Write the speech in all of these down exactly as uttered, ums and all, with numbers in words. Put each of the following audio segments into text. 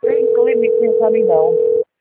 tem limite nesse ali, não.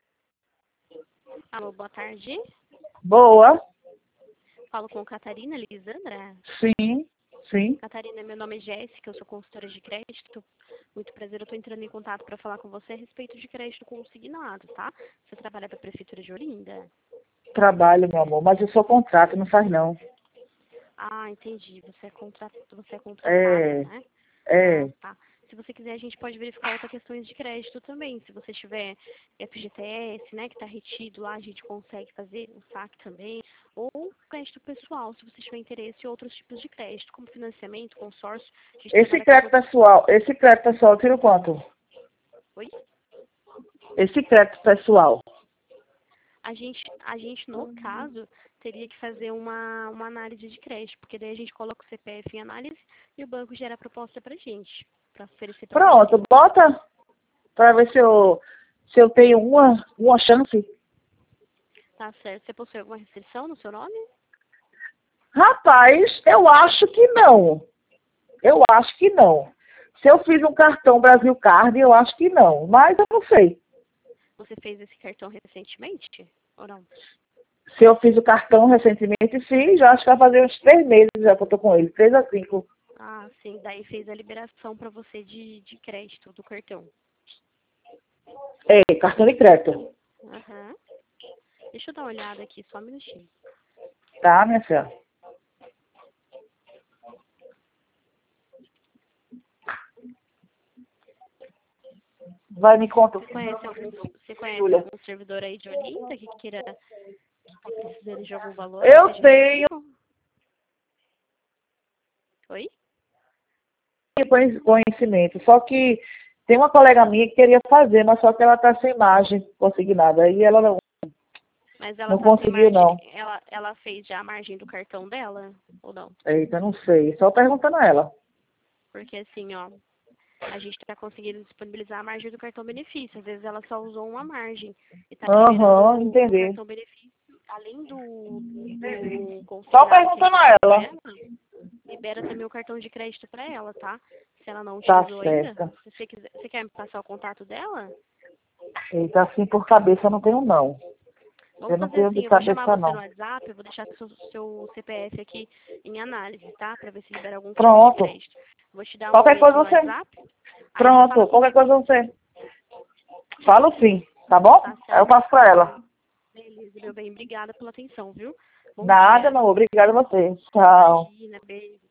Alô, boa tarde. Boa. Falo com Catarina Lisandra. Sim, sim. Catarina, meu nome é Jéssica, eu sou consultora de crédito. Muito prazer, eu estou entrando em contato para falar com você a respeito de crédito consignado, tá? Você trabalha para a Prefeitura de Olinda? Trabalho, meu amor, mas eu sou contrato, não faz não. Ah, entendi. Você é, contra... você é contratada, É, né? é. Ah, tá. Se você quiser, a gente pode verificar outras questões de crédito também. Se você tiver F G T S, né, que está retido lá, a gente consegue fazer o saque também. Ou crédito pessoal, se você tiver interesse em outros tipos de crédito, como financiamento, consórcio. A gente Esse trabalha com crédito todos. pessoal, esse crédito pessoal, tira quanto? Oi? Esse crédito pessoal. A gente, a gente, no caso, teria que fazer uma, uma análise de crédito, porque daí a gente coloca o C P F em análise e o banco gera a proposta pra gente, para oferecer para você. Pronto, bota para ver se eu, se eu tenho uma, uma chance. Tá certo. Você possui alguma restrição no seu nome? Rapaz, eu acho que não. Eu acho que não. Se eu fiz um cartão Brasil Card, eu acho que não. Mas eu não sei. Você fez esse cartão recentemente ou não? Se eu fiz o cartão recentemente, fiz. Já acho que vai fazer uns três meses já que eu tô com ele. Três a cinco. Ah, sim. Daí fez a liberação para você de, de crédito do cartão. É, cartão de crédito. Aham. Deixa eu dar uma olhada aqui, só um minutinho. Tá, minha filha? Vai, me conta. Você conhece algum, você conhece Júlia. algum servidor aí de Olinda que queira, que tá precisando de algum valor que Eu seja tenho acessível? Oi? conhecimento, só que tem uma colega minha que queria fazer, mas só que ela tá sem margem consignada. Aí ela não, Mas ela não tá sem conseguiu, margem. não. Ela, ela fez já a margem do cartão dela ou não? Eita, não sei. Só perguntando a ela. Porque assim, ó, a gente está conseguindo disponibilizar a margem do cartão benefício. Às vezes ela só usou uma margem e está liberando Aham, o, o entendi. cartão benefício, além do, do Só consignado que a perguntando gente a faz para ela. ela, libera também o cartão de crédito para ela, tá? Se ela não Tá utilizou ainda. certo. Se você quiser, você quer me passar o contato dela? Eita, assim por cabeça eu não tenho, não. Eu Vamos não fazer tenho assim, de eu vou chamar cabeça, você no não. WhatsApp, eu vou deixar seu, seu C P F aqui em análise, tá? Para ver se libera algum tipo de Pronto. crédito. Vou te dar um Qualquer oi aqui coisa no você. WhatsApp, aí você fala Pronto, qualquer comigo. coisa você. Falo sim, tá bom? Tá Aí eu certo? passo pra ela. Beleza, meu bem. Obrigada pela atenção, viu? Bom Nada, dia. não. Obrigada a você. Tchau. Imagina, beijo.